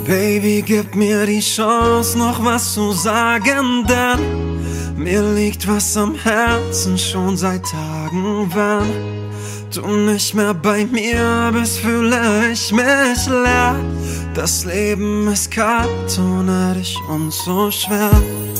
Baby, gib mir die Chance, noch was zu sagen, denn mir liegt was am Herzen schon seit Tagen. Wenn du nicht mehr bei mir bist, fühle ich mich leer. Das Leben ist kalt ohne dich und so schwer.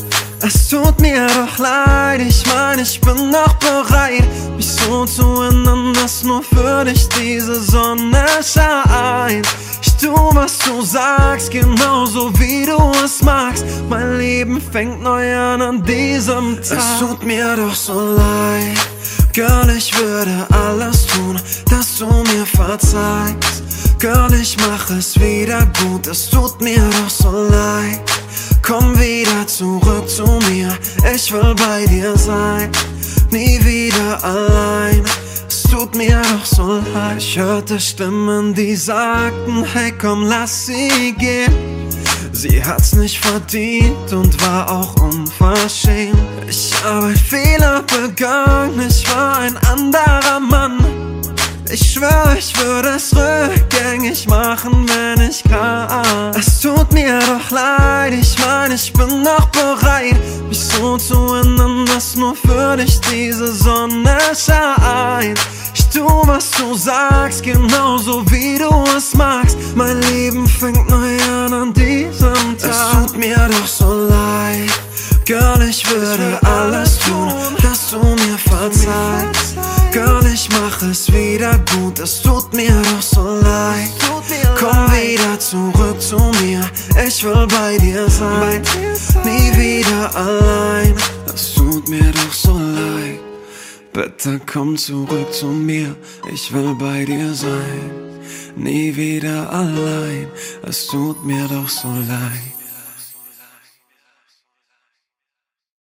Es tut mir doch leid, ich meine, ich bin noch bereit, mich so zu ändern, dass nur für dich diese Sonne scheint. Ich tu, was du sagst, genauso wie du es magst. Mein Leben fängt neu an diesem Tag. Es tut mir doch so leid, Girl, ich würde alles tun, dass du mir verzeihst. Girl, ich mach es wieder gut, es tut mir doch so leid. Komm wieder zurück zu mir, ich will bei dir sein, nie wieder allein. Es tut mir doch so leid. Ich hörte Stimmen, die sagten, hey komm, lass sie gehen. Sie hat's nicht verdient und war auch unverschämt. Ich habe Fehler begangen, ich war ein anderer Mann. Ich schwör, ich würde es rückgängig machen, wenn ich kann. Es tut mir doch leid, ich meine, ich bin noch bereit, mich so zu ändern, dass nur für dich diese Sonne scheint. Ich tu, was du sagst, genauso wie du es magst. Mein Leben fängt neu an diesem Tag. Es tut mir doch so leid, Girl, ich würde alles tun, dass du mir verzeihst. Girl, ich mach es wieder gut, es tut mir doch so leid. Komm wieder zurück zu mir, ich will bei dir sein, nie wieder allein. Es tut mir doch so leid. Bitte komm zurück zu mir, ich will bei dir sein, nie wieder allein. Es tut mir doch so leid.